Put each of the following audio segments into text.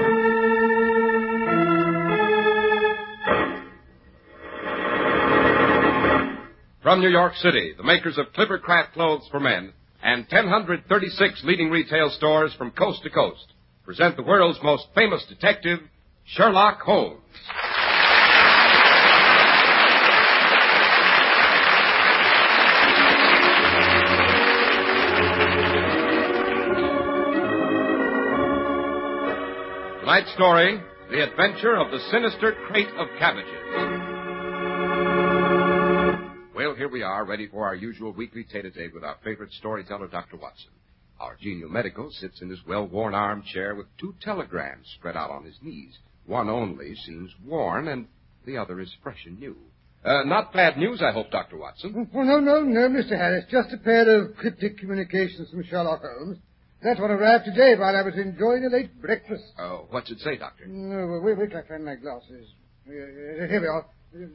From New York City, the makers of Clippercraft Clothes for Men and 1,036 leading retail stores from coast to coast present the world's most famous detective, Sherlock Holmes. Tonight's story, The Adventure of the Sinister Crate of Cabbages. Well, here we are, ready for our usual weekly tete-a-tete with our favorite storyteller, Dr. Watson. Our genial medico sits in his well-worn armchair with 2 telegrams spread out on his knees. One only seems worn, and the other is fresh and new. Not bad news, I hope, Dr. Watson. Oh, no, Mr. Harris. Just a pair of cryptic communications from Sherlock Holmes. That one arrived today while I was enjoying a late breakfast. Oh, what's it say, Doctor? No, wait till I find my glasses. Here we are.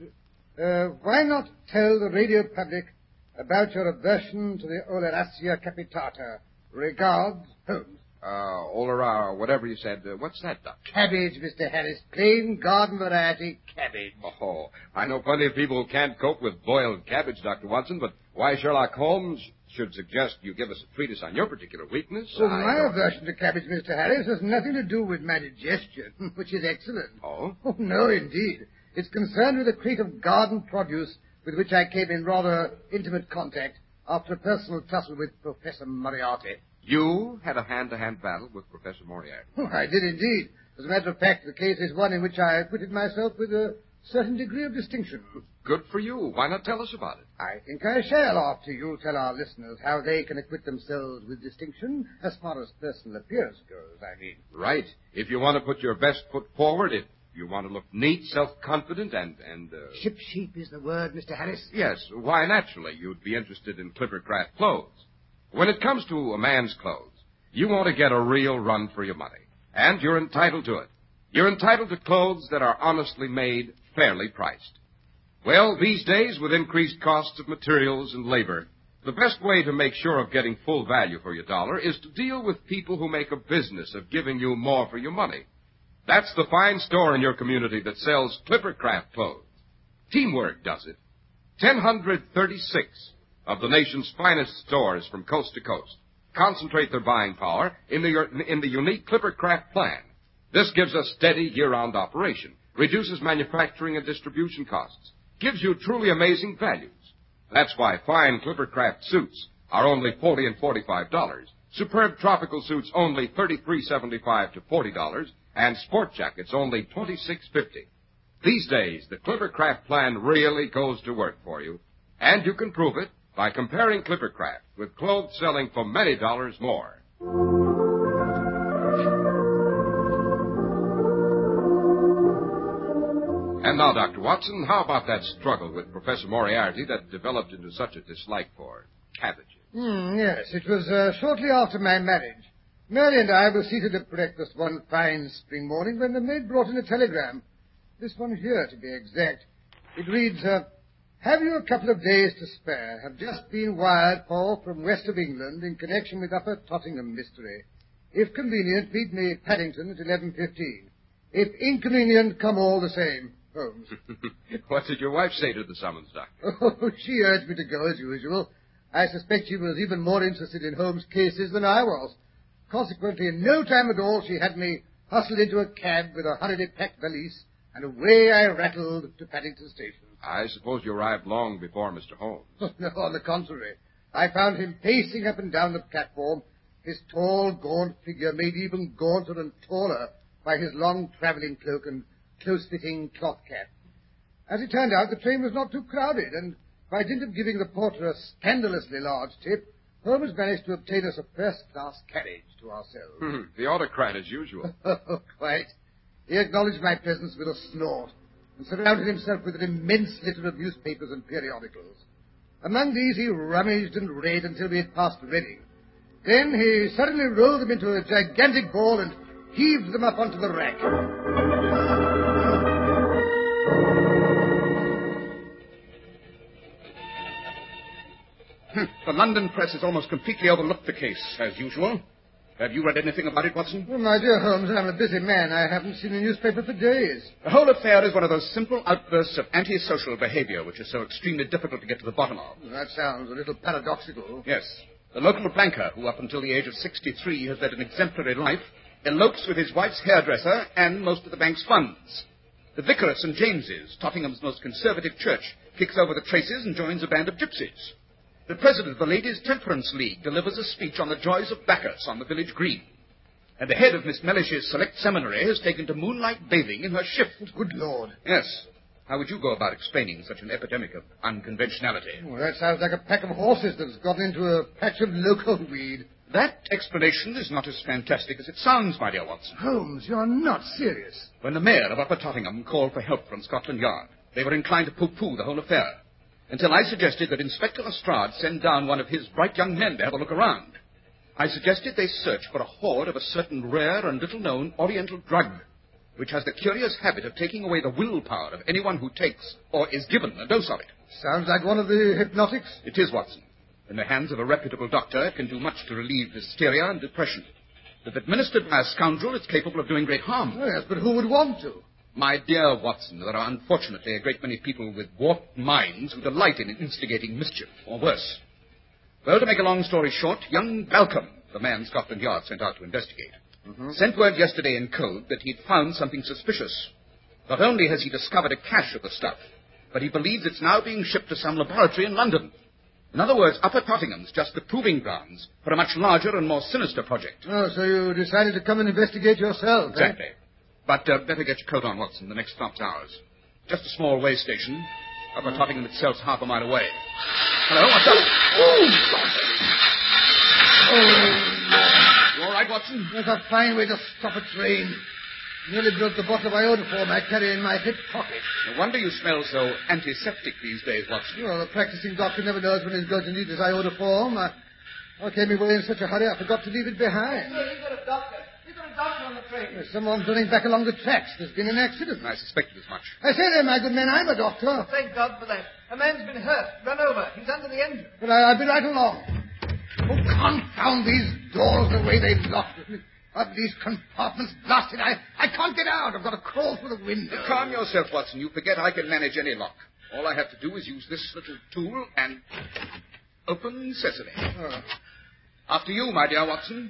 Why not tell the radio public about your aversion to the Oleracea capitata? Regards, Holmes. Olera, whatever you said. What's that, Doctor? Cabbage, Mr. Harris. Plain garden variety cabbage. Oh, I know plenty of people who can't cope with boiled cabbage, Dr. Watson, but why Sherlock Holmes should suggest you give us a treatise on your particular weakness. Well, my aversion to cabbage, Mr. Harris, has nothing to do with my digestion, which is excellent. Oh? Oh, no, indeed. It's concerned with a crate of garden produce with which I came in rather intimate contact after a personal tussle with Professor Moriarty. You had a hand-to-hand battle with Professor Moriarty? Oh, I did indeed. As a matter of fact, the case is one in which I acquitted myself with a certain degree of distinction. Good for you. Why not tell us about it? I think I shall, after you tell our listeners how they can acquit themselves with distinction, as far as personal appearance goes, I mean. Right. If you want to put your best foot forward, if you want to look neat, self-confident, and Ship-shape is the word, Mr. Harris. Yes. Why, naturally, you'd be interested in Clippercraft clothes. When it comes to a man's clothes, you want to get a real run for your money. And you're entitled to it. You're entitled to clothes that are honestly made, fairly priced. Well, these days, with increased costs of materials and labor, the best way to make sure of getting full value for your dollar is to deal with people who make a business of giving you more for your money. That's the fine store in your community that sells Clippercraft clothes. Teamwork does it. 1,036 of the nation's finest stores from coast to coast concentrate their buying power in the unique Clippercraft plan. This gives a steady year-round operation, reduces manufacturing and distribution costs, gives you truly amazing values. That's why fine Clippercraft suits are only $40 and $45, superb tropical suits only $33.75 to $40, and sport jackets only $26.50. These days, the Clippercraft plan really goes to work for you, and you can prove it by comparing Clippercraft with clothes selling for many dollars more. And now, Dr. Watson, how about that struggle with Professor Moriarty that developed into such a dislike for cabbages? Yes, it was shortly after my marriage. Mary and I were seated at breakfast one fine spring morning when the maid brought in a telegram. This one here, to be exact. It reads, have you a couple of days to spare? Have just been wired for from west of England in connection with Upper Tottenham mystery. If convenient, meet me at Paddington at 11:15. If inconvenient, come all the same. Holmes. What did your wife say to the summons, Doctor? Oh, she urged me to go as usual. I suspect she was even more interested in Holmes' cases than I was. Consequently, in no time at all, she had me hustled into a cab with a hurriedly packed valise, and away I rattled to Paddington Station. I suppose you arrived long before Mr. Holmes. No, on the contrary. I found him pacing up and down the platform, his tall, gaunt figure made even gaunter and taller by his long traveling cloak and close-fitting cloth cap. As it turned out, the train was not too crowded, and by dint of giving the porter a scandalously large tip, Holmes managed to obtain us a first-class carriage to ourselves. The autocrat as usual. Oh, quite. He acknowledged my presence with a snort and surrounded himself with an immense litter of newspapers and periodicals. Among these he rummaged and read until we had passed Reading. Then he suddenly rolled them into a gigantic ball and heaved them up onto the rack. The London press has almost completely overlooked the case, as usual. Have you read anything about it, Watson? Oh, my dear Holmes, I'm a busy man. I haven't seen a newspaper for days. The whole affair is one of those simple outbursts of antisocial behavior which is so extremely difficult to get to the bottom of. That sounds a little paradoxical. Yes. The local banker, who up until the age of 63 has led an exemplary life, elopes with his wife's hairdresser and most of the bank's funds. The vicar at St. James's, Tottingham's most conservative church, kicks over the traces and joins a band of gypsies. The president of the Ladies' Temperance League delivers a speech on the joys of Bacchus on the village green. And the head of Miss Mellish's Select Seminary has taken to moonlight bathing in her shift. Good Lord. Yes. How would you go about explaining such an epidemic of unconventionality? Oh, that sounds like a pack of horses that's gotten into a patch of local weed. That explanation is not as fantastic as it sounds, my dear Watson. Holmes, you're not serious. When the mayor of Upper Tottingham called for help from Scotland Yard, they were inclined to pooh-pooh the whole affair, until I suggested that Inspector Lestrade send down one of his bright young men to have a look around. I suggested they search for a hoard of a certain rare and little-known Oriental drug, which has the curious habit of taking away the willpower of anyone who takes or is given a dose of it. Sounds like one of the hypnotics. It is, Watson. In the hands of a reputable doctor, it can do much to relieve hysteria and depression. If administered by a scoundrel, it's capable of doing great harm. Oh, yes, but who would want to? My dear Watson, there are unfortunately a great many people with warped minds who delight in instigating mischief, or worse. Well, to make a long story short, young Balcom, the man Scotland Yard sent out to investigate, sent word yesterday in code that he'd found something suspicious. Not only has he discovered a cache of the stuff, but he believes it's now being shipped to some laboratory in London. In other words, Upper Tottingham's just the proving grounds for a much larger and more sinister project. Oh, so you decided to come and investigate yourself, Exactly. But better get your coat on, Watson. The next stop's ours. Just a small way station. Upper Tottingham itself's half a mile away. Hello, what's up? You all right, Watson? That's a fine way to stop a train. Nearly broke the bottle of iodoform I carry in my hip pocket. No wonder you smell so antiseptic these days, Watson. Well, the practicing doctor never knows when he's going to need his iodoform. I came away in such a hurry I forgot to leave it behind. Sir, you've got a doctor. You've got a doctor on the train. There's someone running back along the tracks. There's been an accident. I suspected as much. I say there, my good man, I'm a doctor. Thank God for that. A man's been hurt, run over. He's under the engine. But I'll be right along. Oh, confound these doors the way they've locked me. Of these compartments blasted. I can't get out. I've got to crawl through the window. Calm yourself, Watson. You forget I can manage any lock. All I have to do is use this little tool and open sesame. Oh. After you, my dear Watson.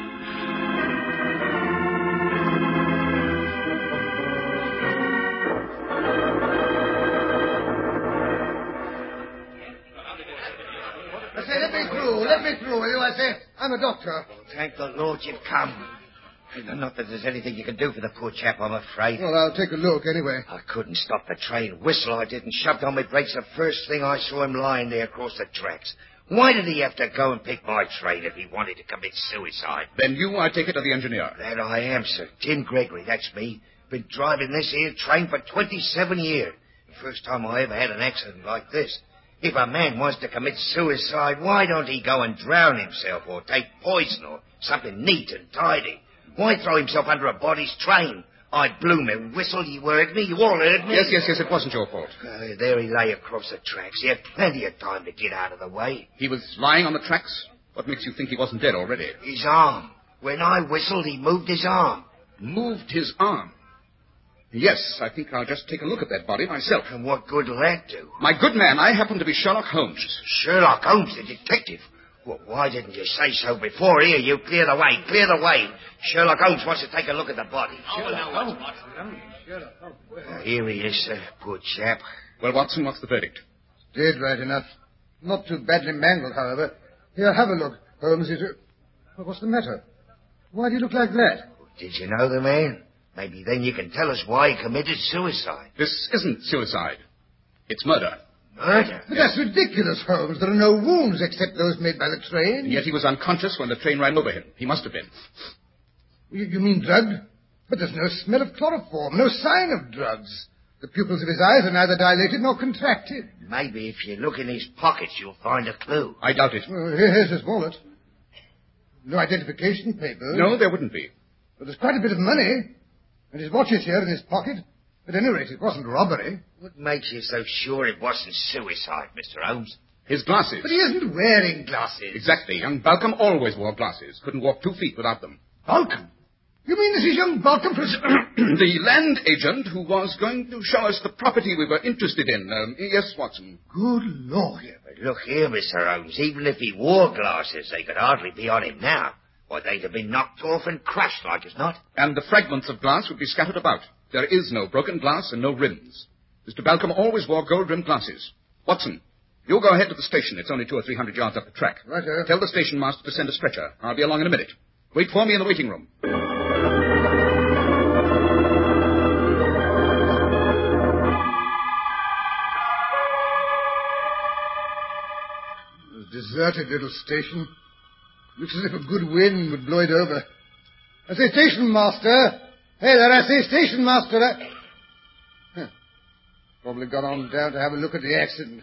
I say, let me through, will you? I say, I'm a doctor. Thank the Lord you've come. Not that there's anything you can do for the poor chap, I'm afraid. Well, I'll take a look anyway. I couldn't stop the train. Whistle I didn't. Shoved on my brakes the first thing I saw him lying there across the tracks. Why did he have to go and pick my train if he wanted to commit suicide? Then you, I take it, to the engineer. That I am, sir. Tim Gregory, that's me. Been driving this here train for 27 years. The first time I ever had an accident like this. If a man wants to commit suicide, why don't he go and drown himself or take poison or something neat and tidy? Why throw himself under a body's train? I blew my whistle, you heard me, you all heard me. Yes, it wasn't your fault. There he lay across the tracks. He had plenty of time to get out of the way. He was lying on the tracks? What makes you think he wasn't dead already? His arm. When I whistled, he moved his arm. Moved his arm? Yes, I think I'll just take a look at that body myself. And what good will that do? My good man, I happen to be Sherlock Holmes. Sherlock Holmes, the detective? Well, why didn't you say so before? Here, you clear the way. Sherlock Holmes wants to take a look at the body. Here he is, sir. Poor chap. Well, Watson, what's the verdict? Dead, right enough. Not too badly mangled, however. Here, have a look, Holmes. What's the matter? Why do you look like that? Did you know the man? Maybe then you can tell us why he committed suicide. This isn't suicide. It's murder. Murder? But that's ridiculous, Holmes. There are no wounds except those made by the train. And yet he was unconscious when the train ran over him. He must have been. You mean drugged? But there's no smell of chloroform, no sign of drugs. The pupils of his eyes are neither dilated nor contracted. Maybe if you look in his pockets, you'll find a clue. I doubt it. Well, here's his wallet. No identification papers. No, there wouldn't be. But there's quite a bit of money. And his watch is here in his pocket. At any rate, it wasn't robbery. What makes you so sure it wasn't suicide, Mr. Holmes? His glasses. But he isn't wearing glasses. Exactly. Young Balcom always wore glasses. Couldn't walk 2 feet without them. Balcom? You mean this is young Balcom? The land agent who was going to show us the property we were interested in. Yes, Watson. Good Lord. Yeah, but look here, Mr. Holmes. Even if he wore glasses, they could hardly be on him now. Or they'd have been knocked off and crushed like as not. And the fragments of glass would be scattered about. There is no broken glass and no rims. Mr. Balcom always wore gold-rimmed glasses. Watson, you'll go ahead to the station. It's only 200 or 300 yards up the track. Right, sir. Tell the station master to send a stretcher. I'll be along in a minute. Wait for me in the waiting room. Deserted little station. Looks as if a good wind would blow it over. I say, station master. Hey there, I say, station master. Huh. Probably gone on down to have a look at the accident.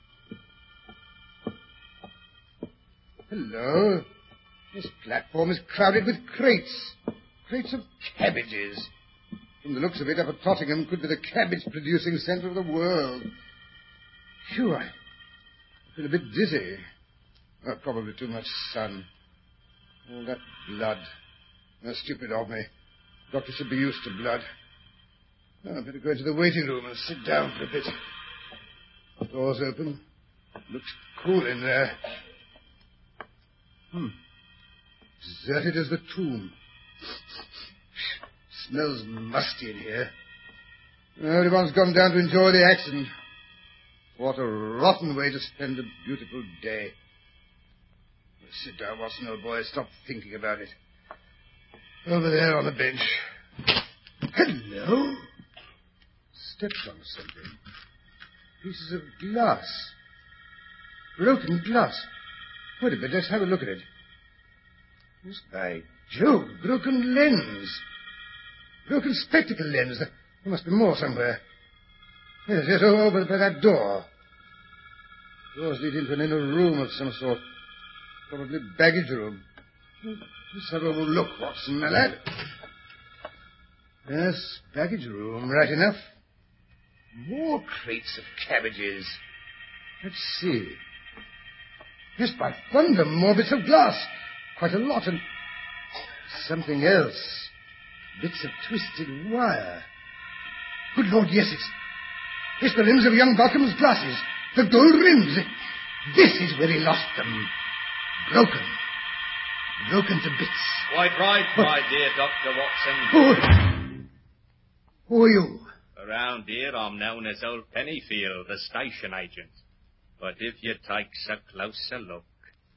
Hello. This platform is crowded with crates. Crates of cabbages. From the looks of it, Upper Tottingham could be the cabbage-producing centre of the world. Phew, I feel a bit dizzy. Oh, probably too much sun. All that blood. Oh, stupid of me. Doctor should be used to blood. Oh, I'd better go into the waiting room and sit down for a bit. Door's open. Looks cool in there. Deserted as the tomb. Smells musty in here. Everyone's gone down to enjoy the accident. What a rotten way to spend a beautiful day. Sit down, Watson, old boy. Stop thinking about it. Over there on the bench. Hello. Stepped on something. Pieces of glass. Broken glass. Wait a minute, let's have a look at it. Yes, by Jove, broken lens. Broken spectacle lens. There must be more somewhere. Yes, over by that door. Doors lead into an inner room of some sort. Probably baggage room. Let's have a look, Watson, my lad. Yes, baggage room, right enough. More crates of cabbages. Let's see. Yes, by thunder, more bits of glass. Quite a lot, and something else. Bits of twisted wire. Good Lord, yes, it's the rims of young Balcom's glasses. The gold rims. This is where he lost them. Broken to bits. Quite right, my dear Dr. Watson. Who are you? Around here, I'm known as Old Pennyfield, the station agent. But if you take a closer look,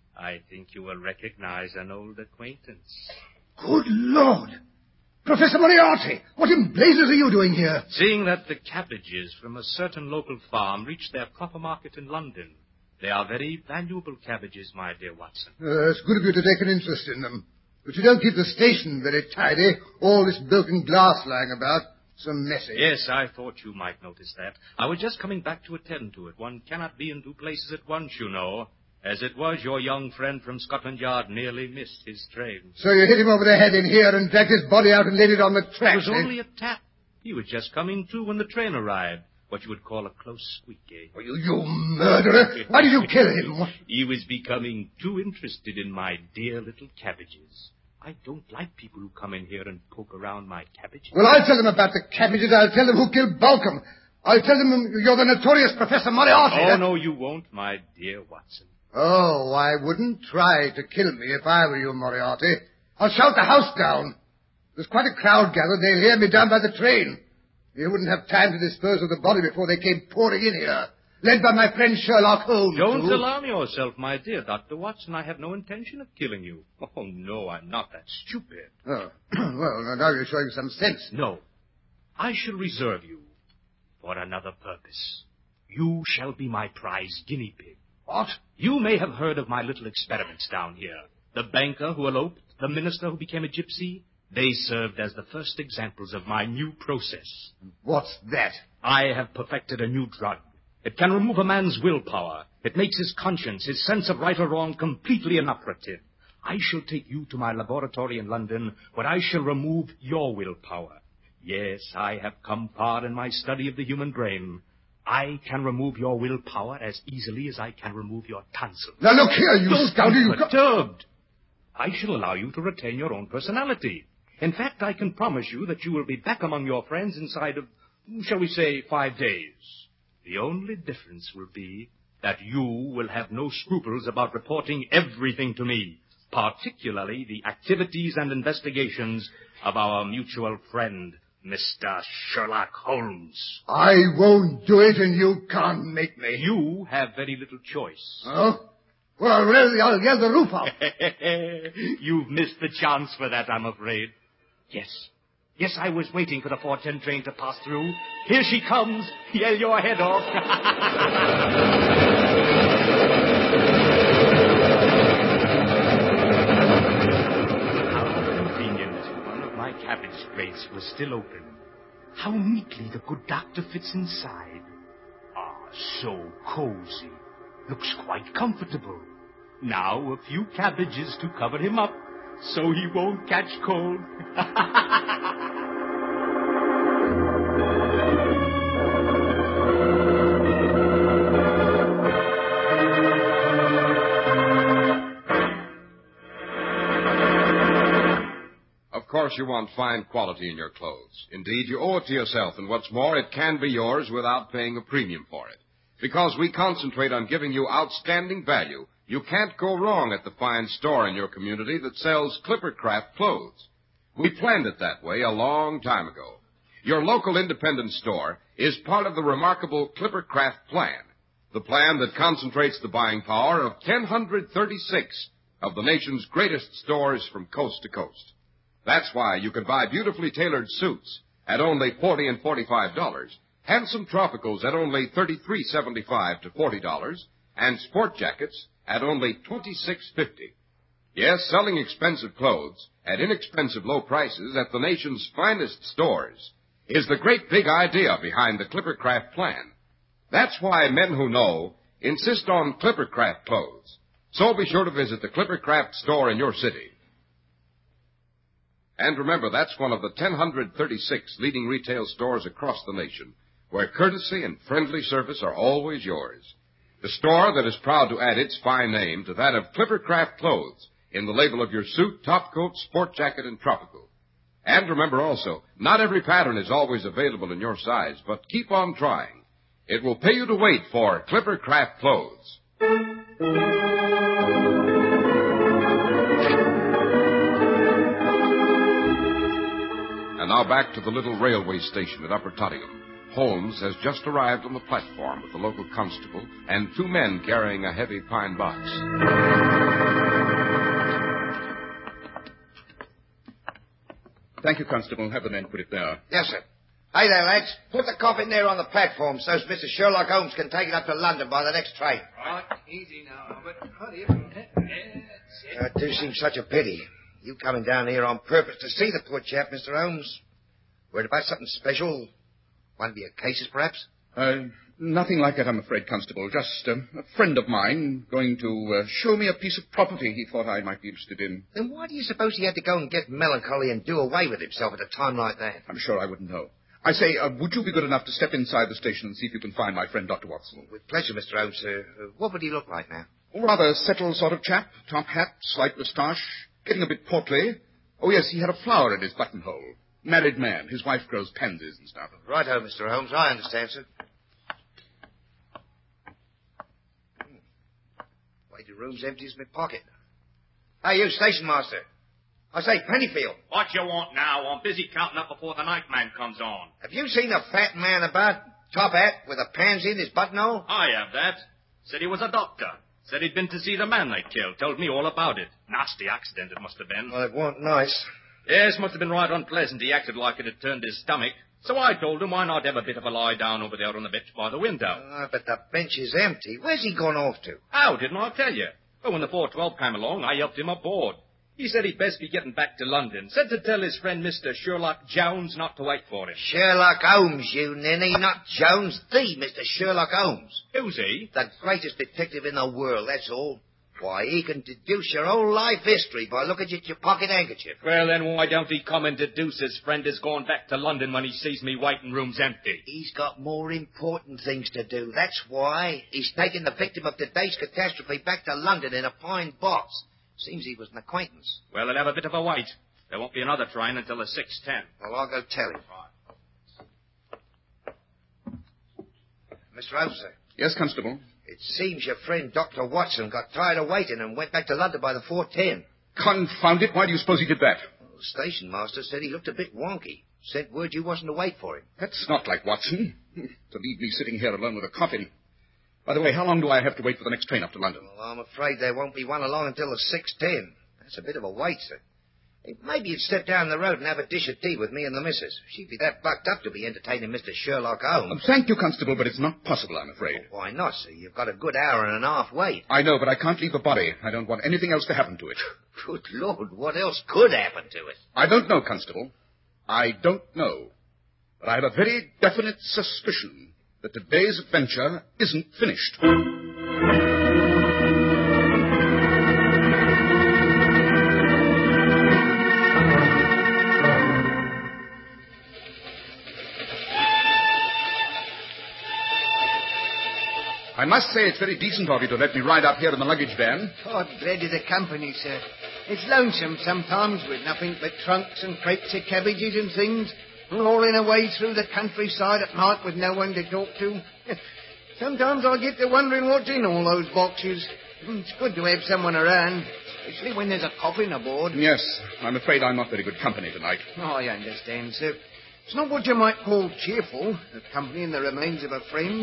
I think you will recognize an old acquaintance. Good Lord! Professor Moriarty, what in blazes are you doing here? Seeing that the cabbages from a certain local farm reach their proper market in London. They are very valuable cabbages, my dear Watson. It's good of you to take an interest in them. But you don't keep the station very tidy. All this broken glass lying about. So messy. Yes, I thought you might notice that. I was just coming back to attend to it. One cannot be in 2 places at once, you know. As it was, your young friend from Scotland Yard nearly missed his train. So you hit him over the head in here and dragged his body out and laid it on the track. It was only a tap. He was just coming to when the train arrived. What you would call a close squeak, eh? Oh, you murderer! Why did you kill him? He was becoming too interested in my dear little cabbages. I don't like people who come in here and poke around my cabbages. Well, I'll tell them about the cabbages. I'll tell them who killed Balcom. I'll tell them you're the notorious Professor Moriarty. Oh, no, you won't, my dear Watson. Oh, I wouldn't try to kill me if I were you, Moriarty. I'll shout the house down. There's quite a crowd gathered. They'll hear me down by the train. You wouldn't have time to dispose of the body before they came pouring in here. Led by my friend Sherlock Holmes. Don't alarm yourself, my dear Dr. Watson. I have no intention of killing you. Oh, no, I'm not that stupid. Oh, well, now you're showing some sense. No. I shall reserve you for another purpose. You shall be my prize guinea pig. What? You may have heard of my little experiments down here. The banker who eloped, the minister who became a gypsy. They served as the first examples of my new process. What's that? I have perfected a new drug. It can remove a man's willpower. It makes his conscience, his sense of right or wrong, completely inoperative. I shall take you to my laboratory in London, where I shall remove your willpower. Yes, I have come far in my study of the human brain. I can remove your willpower as easily as I can remove your tonsils. Now, look here, you Don't scoundrel. be perturbed. I shall allow you to retain your own personality. In fact, I can promise you that you will be back among your friends inside of, shall we say, 5 days. The only difference will be that you will have no scruples about reporting everything to me, particularly the activities and investigations of our mutual friend, Mr. Sherlock Holmes. I won't do it, and you can't make me. You have very little choice. Oh? Well, I'll yell the roof off. You've missed the chance for that, I'm afraid. Yes, I was waiting for the 4:10 train to pass through. Here she comes. Yell your head off. How convenient. One of my cabbage plates was still open. How neatly the good doctor fits inside. Ah, so cozy. Looks quite comfortable. Now a few cabbages to cover him up, so he won't catch cold. Of course, you want fine quality in your clothes. Indeed, you owe it to yourself, and what's more, it can be yours without paying a premium for it. Because we concentrate on giving you outstanding value, you can't go wrong at the fine store in your community that sells Clippercraft clothes. We planned it that way a long time ago. Your local independent store is part of the remarkable Clippercraft plan, the plan that concentrates the buying power of 1,036 of the nation's greatest stores from coast to coast. That's why you can buy beautifully tailored suits at only $40 and $45, handsome tropicals at only $33.75 to $40, and sport jackets at only $26.50. Yes, selling expensive clothes at inexpensive low prices at the nation's finest stores is the great big idea behind the Clippercraft plan. That's why men who know insist on Clippercraft clothes. So be sure to visit the Clippercraft store in your city. And remember, that's one of the 1,036 leading retail stores across the nation where courtesy and friendly service are always yours. The store that is proud to add its fine name to that of Clippercraft clothes in the label of your suit, topcoat, sport jacket, and tropical. And remember also, not every pattern is always available in your size, but keep on trying. It will pay you to wait for Clippercraft clothes. And now back to the little railway station at Upper Tottingham. Holmes has just arrived on the platform with the local constable and 2 men carrying a heavy pine box. Thank you, Constable. Have the men put it there. Yes, sir. Hey there, lads. Put the coffin there on the platform so Mr. Sherlock Holmes can take it up to London by the next train. Right, easy now, Albert. It do seem such a pity. You coming down here on purpose to see the poor chap, Mr. Holmes. Worried about something special? One of your cases, perhaps? Nothing like that, I'm afraid, Constable. Just a friend of mine going to show me a piece of property he thought I might be interested in. Then why do you suppose he had to go and get melancholy and do away with himself at a time like that? I'm sure I wouldn't know. I say, would you be good enough to step inside the station and see if you can find my friend, Dr. Watson? With pleasure, Mr. Holmes, sir. What would he look like now? Rather settled sort of chap. Top hat, slight moustache, getting a bit portly. Oh, yes, he had a flower in his buttonhole. Married man. His wife grows pansies and stuff. Righto, Mr. Holmes. I understand, sir. Waiting room's empty as my pocket. Hey, you station master. I say, Pennyfield. What you want now? I'm busy counting up before the nightman comes on. Have you seen a fat man about? Top hat with a pansy in his buttonhole? I have that. Said he was a doctor. Said he'd been to see the man they killed. Told me all about it. Nasty accident it must have been. Well, it wasn't nice. Yes, must have been right unpleasant. He acted like it had turned his stomach. So I told him why not have a bit of a lie down over there on the bench by the window. But the bench is empty. Where's he gone off to? How didn't I tell you? Well, when the 412 came along, I helped him aboard. He said he'd best be getting back to London. Said to tell his friend Mr. Sherlock Jones not to wait for him. Sherlock Holmes, you ninny, not Jones. The Mr. Sherlock Holmes. Who's he? The greatest detective in the world, that's all. Why, he can deduce your whole life history by looking at your pocket handkerchief. Well, then why don't he come and deduce his friend is going back to London when he sees me waiting room's empty? He's got more important things to do. That's why. He's taken the victim of today's catastrophe back to London in a pine box. Seems he was an acquaintance. Well, he'll have a bit of a wait. There won't be another train until the 6:10. Well, I'll go tell him. Mr. Officer. Yes, Constable. It seems your friend Dr. Watson got tired of waiting and went back to London by the 4:10. Confound it. Why do you suppose he did that? The station master said he looked a bit wonky. Sent word you wasn't to wait for him. That's not like Watson. To leave me sitting here alone with a coffin. By the way, how long do I have to wait for the next train up to London? Well, I'm afraid there won't be one along until the 6:10. That's a bit of a wait, sir. Maybe you'd step down the road and have a dish of tea with me and the missus. She'd be that bucked up to be entertaining Mr. Sherlock Holmes. Thank you, Constable, but it's not possible, I'm afraid. Well, why not, sir? You've got a good hour and a half wait. I know, but I can't leave the body. I don't want anything else to happen to it. Good Lord, what else could happen to it? I don't know, Constable. I don't know. But I have a very definite suspicion that today's adventure isn't finished. I must say it's very decent of you to let me ride up here in the luggage van. Oh, glad of the company, sir. It's lonesome sometimes with nothing but trunks and crates of cabbages and things, rolling away through the countryside at night with no one to talk to. Sometimes I get to wondering what's in all those boxes. It's good to have someone around, especially when there's a coffin aboard. Yes, I'm afraid I'm not very good company tonight. Oh, I understand, sir. It's not what you might call cheerful, accompanying the remains of a friend.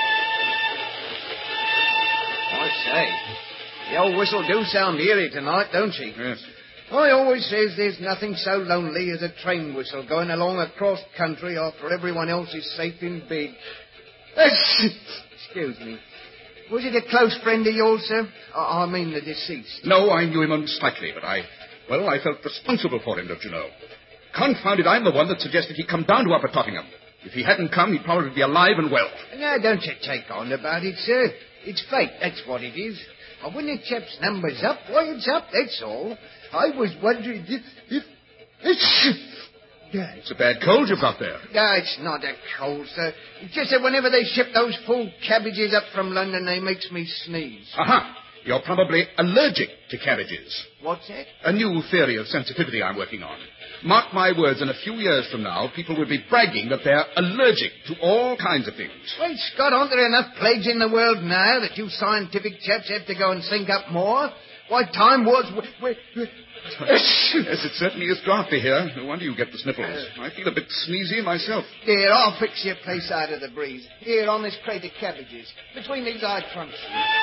I say, the old whistle do sound eerie tonight, don't she? Yes. I always says there's nothing so lonely as a train whistle going along across country after everyone else is safe in bed. Excuse me. Was it a close friend of yours, sir? I mean the deceased. No, I knew him only slightly, but I felt responsible for him, don't you know? Confounded, I'm the one that suggested he come down to Upper Tottingham. If he hadn't come, he'd probably be alive and well. Now, don't you take on about it, sir. It's fate, that's what it is. When a chap's number's up, why, it's up, that's all. I was wondering if... It's a bad cold you've got there. No, it's not a cold, sir. It's just that whenever they ship those full cabbages up from London, they makes me sneeze. Aha! You're probably allergic to cabbages. What's that? A new theory of sensitivity I'm working on. Mark my words, in a few years from now, people will be bragging that they're allergic to all kinds of things. Well, Scott, aren't there enough plagues in the world now that you scientific chaps have to go and think up more? Why, time was... Yes, it certainly is draughty here. No wonder you get the sniffles. I feel a bit sneezy myself. Here, I'll fix your place out of the breeze. Here, on this crate of cabbages, between these eye trunks.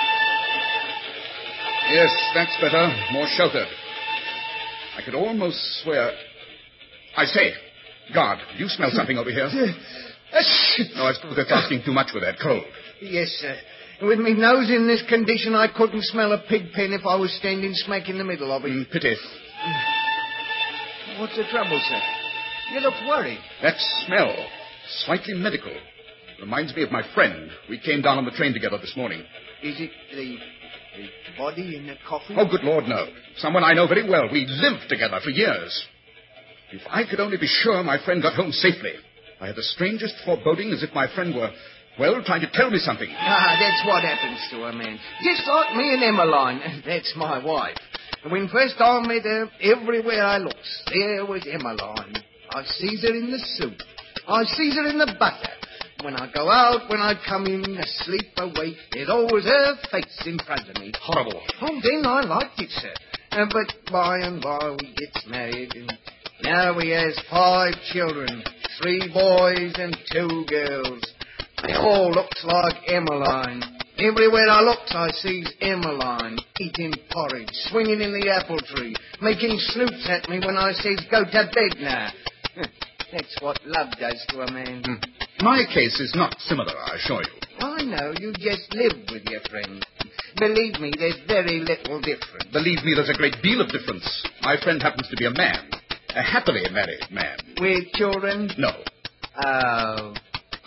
Yes, that's better. More sheltered. I could almost swear... I say, guard, do you smell something over here? No, I suppose that's asking too much with that cold. Yes, sir. With me nose in this condition, I couldn't smell a pig pen if I was standing smack in the middle of it. Pity. What's the trouble, sir? You look worried. That smell, slightly medical. Reminds me of my friend. We came down on the train together this morning. Is it the body in the coffin? Oh, good Lord, no. Someone I know very well. We lived together for years. If I could only be sure my friend got home safely. I had the strangest foreboding, as if my friend were, well, trying to tell me something. That's what happens to a man. Just like me and Emmeline. That's my wife. And when first I met her, everywhere I looked, there was Emmeline. I sees her in the soup. I sees her in the butter. When I go out, when I come in, asleep, awake, there's always her face in front of me. Horrible. Oh, then I liked it, sir. But by and by we gets married, and now we has 5 children, 3 boys and 2 girls. They all looks like Emmeline. Everywhere I looks, I sees Emmeline eating porridge, swinging in the apple tree, making snoops at me when I says, go to bed now. That's what love does to a man. My case is not similar, I assure you. I know, you just live with your friend. Believe me, there's very little difference. Believe me, there's a great deal of difference. My friend happens to be a man. A happily married man. With children? No. Oh.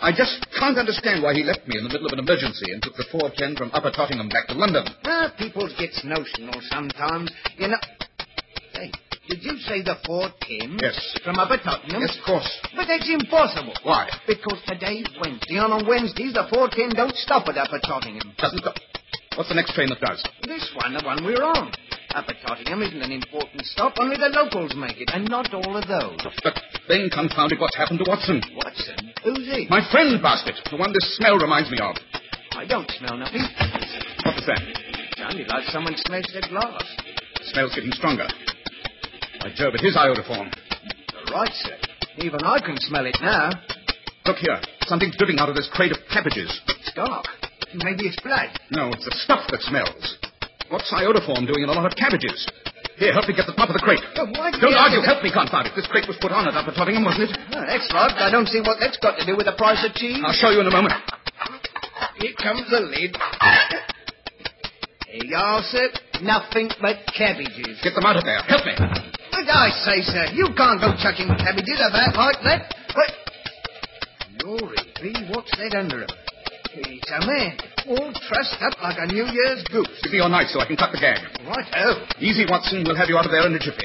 I just can't understand why he left me in the middle of an emergency and took the 4:10 from Upper Tottenham back to London. People gets notional sometimes. You know... Hey, did you say the 4:10? Yes. From Upper Tottenham? Yes, of course. But that's impossible. Why? Because today's Wednesday, and on Wednesdays the 4:10 don't stop at Upper Tottenham. Doesn't stop. What's the next train that does? This one, the one we're on. Upper Tottenham isn't an important stop. Only the locals make it, and not all of those. But then, confound it, what's happened to Watson? Watson? Who's he? My friend, bastard. The one this smell reminds me of. I don't smell nothing. What's that? Sounded like someone smashed a glass. The smell's getting stronger. By Jove, it is iodoform. You're right, sir. Even I can smell it now. Look here. Something's dripping out of this crate of cabbages. It's dark. Maybe it's blood. No, it's the stuff that smells. What's iodoform doing in a lot of cabbages? Here, help me get the top of the crate. Why Don't argue. Help me, confound it. This crate was put on at Upper Tottenham, wasn't it? Oh, that's right. I don't see what that's got to do with the price of cheese. I'll show you in a moment. Here comes the lid. Here you are, sir. Nothing but cabbages. Get them out of there. Help me. But I say, sir, you can't go chucking cabbages about like that. But... Glory be, what's that under him? It's a man, all trussed up like a New Year's goose. Give me your knife so I can cut the gang. Righto. Easy, Watson. We'll have you out of there in a jiffy.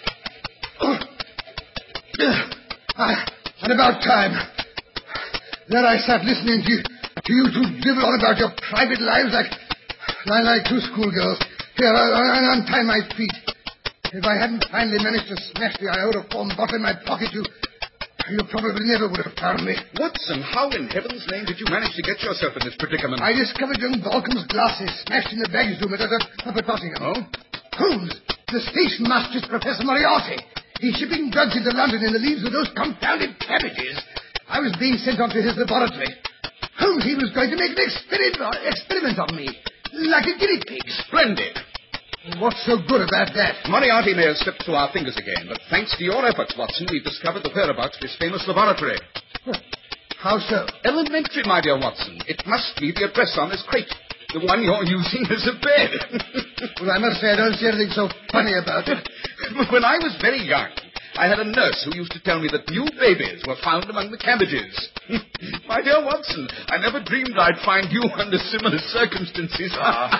And about time. There I sat listening to you two dribble on about your private lives like two schoolgirls. Here, I'll untie my feet. If I hadn't finally managed to smash the iodoform bottle in my pocket, you probably never would have found me. Watson, how in heaven's name did you manage to get yourself in this predicament? I discovered young Balcom's glasses smashed in the baggage room at Upper Tottenham. Oh? Holmes, the station master's Professor Moriarty. He's shipping drugs into London in the leaves of those confounded cabbages. I was being sent on to his laboratory. Holmes, he was going to make an experiment on me, like a guinea pig. Splendid. What's so good about that? Moriarty may have slipped through our fingers again, but thanks to your efforts, Watson, we've discovered the whereabouts of his famous laboratory. How so? Elementary, my dear Watson. It must be the address on this crate. The one you're using as a bed. Well, I must say I don't see anything so funny about it. When I was very young, I had a nurse who used to tell me that new babies were found among the cabbages. My dear Watson, I never dreamed I'd find you under similar circumstances.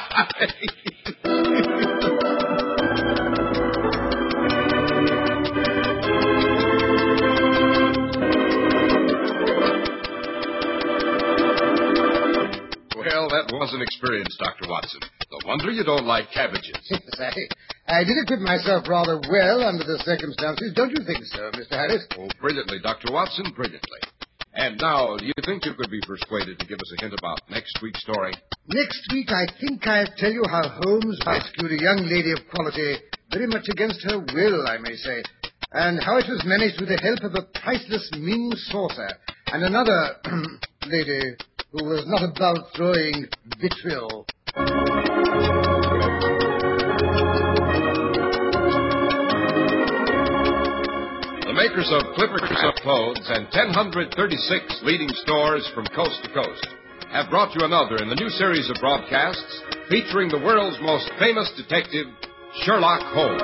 Well, that was an experience, Dr. Watson. No wonder you don't like cabbages. Yes, I did acquit myself rather well under the circumstances, don't you think so, Mr. Harris? Oh, brilliantly, Dr. Watson, brilliantly. And now, do you think you could be persuaded to give us a hint about next week's story? Next week, I think I'll tell you how Holmes rescued a young lady of quality, very much against her will, I may say, and how it was managed with the help of a priceless Ming saucer and another lady who was not above throwing vitriol. The makers of Clipper Clothes and 1036 leading stores from coast to coast have brought you another in the new series of broadcasts featuring the world's most famous detective, Sherlock Holmes.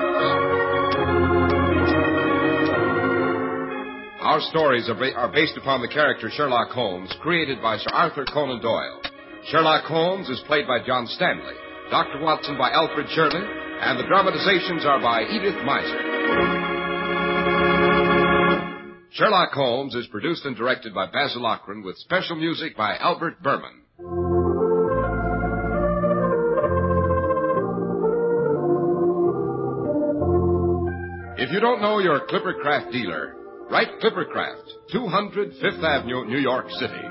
Our stories are based upon the character Sherlock Holmes, created by Sir Arthur Conan Doyle. Sherlock Holmes is played by John Stanley, Dr. Watson by Alfred Shirley, and the dramatizations are by Edith Meiser. Sherlock Holmes is produced and directed by Basil Lochran with special music by Albert Berman. If you don't know your Clippercraft dealer, write Clippercraft, 200 Fifth Avenue, New York City.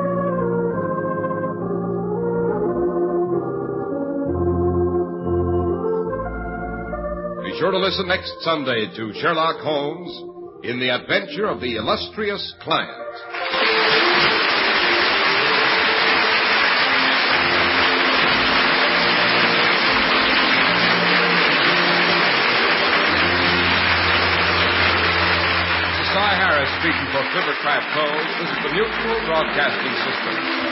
Be sure to listen next Sunday to Sherlock Holmes in the adventure of the illustrious client. Cy Harris speaking for Clippercraft Clothes. This is the Mutual Broadcasting System.